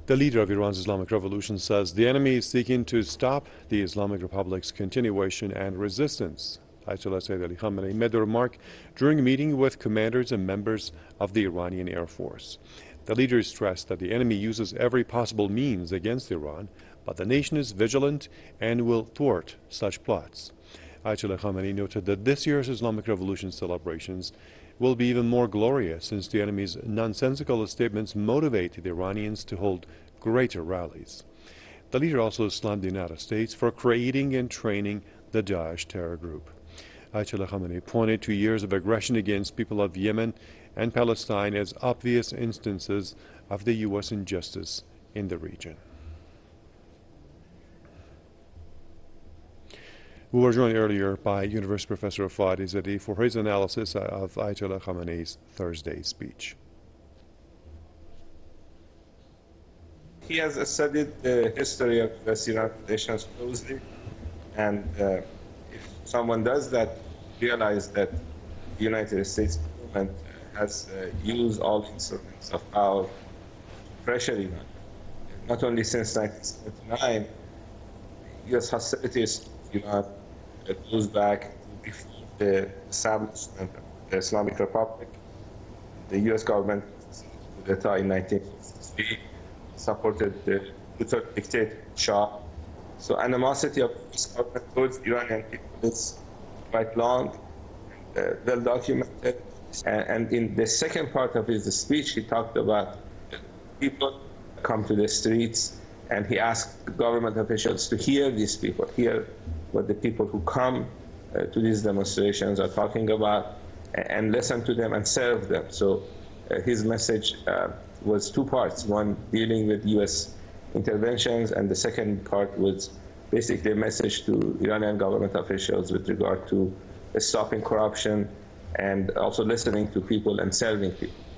The leader of Iran's Islamic Revolution says the enemy is seeking to stop the Islamic Republic's continuation and resistance. Ayatollah Sayyid Ali Khamenei made the remark during a meeting with commanders and members of the Iranian Air Force. The leader stressed that the enemy uses every possible means against Iran, but the nation is vigilant and will thwart such plots. Ayatollah Khamenei noted that this year's Islamic Revolution celebrations will be even more glorious since the enemy's nonsensical statements motivate the Iranians to hold greater rallies. The leader also slammed the United States for creating and training the Daesh terror group. Ayatollah Khamenei pointed to years of aggression against people of Yemen and Palestine as obvious instances of the U.S. injustice in the region. We were joined earlier by University Professor Fadi Zadeh for his analysis of Ayatollah Khamenei's Thursday speech. He has studied the history of US-Iran relations closely, and if someone does that, realize that the United States government has used all instruments of power to pressure Iran. Not only since 1979, US hostilities to Iran goes back before the establishment of the Islamic Republic. The US government, at the time in 1953, supported the brutal dictator Shah. So animosity of the US government towards Iranian people is quite long, well documented. And in the second part of his speech, he talked about people come to the streets, and he asked government officials to hear these people, hear what the people who come to these demonstrations are talking about, and listen to them and serve them. So his message was two parts, one dealing with US interventions, and the second part was basically a message to Iranian government officials with regard to stopping corruption and also listening to people and serving people.